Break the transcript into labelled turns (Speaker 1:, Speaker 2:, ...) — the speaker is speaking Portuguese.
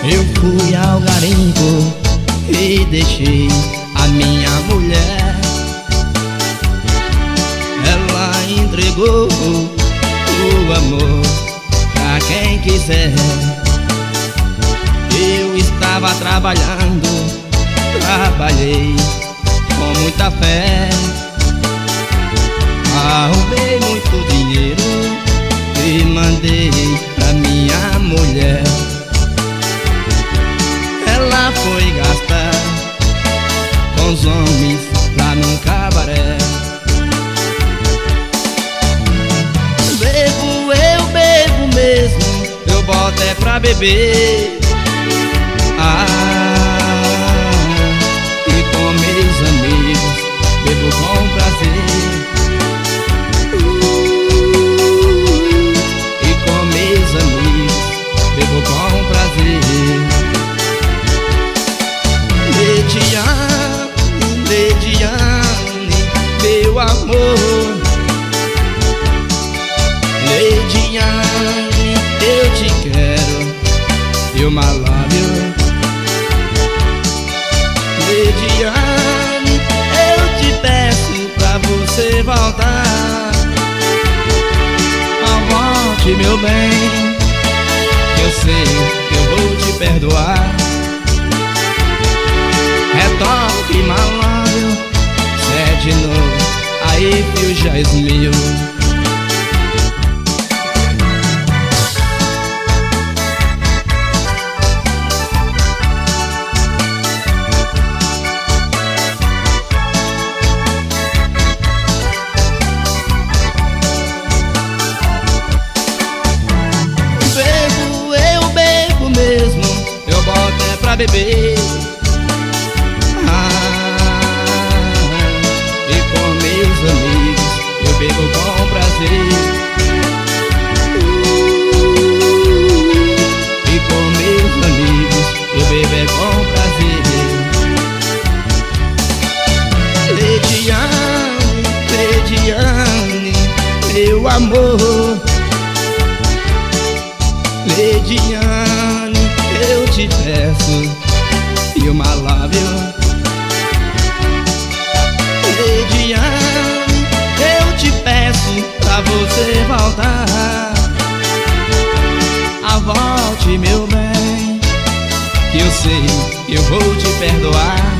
Speaker 1: Eu fui ao garimpo e deixei a minha mulher. Ela entregou o amor pra quem quiser. Eu estava trabalhando, trabalhei com muita fé. Arrumei muito dinheiro e mandei pra minha mulher. Ela foi gastar com os homens lá num cabaré. Bebo, eu bebo mesmo, eu boto é pra beber. E com meus amigos bebo com prazer. E com meus amigos bebo com prazer. Lidiane, Lidiane, meu amor. Lidiane, eu te quero, eu malabio. Lidiane, eu te peço pra você voltar. Volte, meu bem, que eu sei que eu vou te perdoar. Retoque malável, cê de novo, aí fio já esmil. Bebo, eu bebo mesmo, eu boto é pra beber. E com meus amigos eu bebo com prazer. E com meus amigos eu bebo é com prazer. Lidiane, Lidiane, meu amor. Lidiane, eu te peço, e uma lábio. Lidiane, eu te peço pra você voltar. Volte, meu bem, que eu sei que eu vou te perdoar.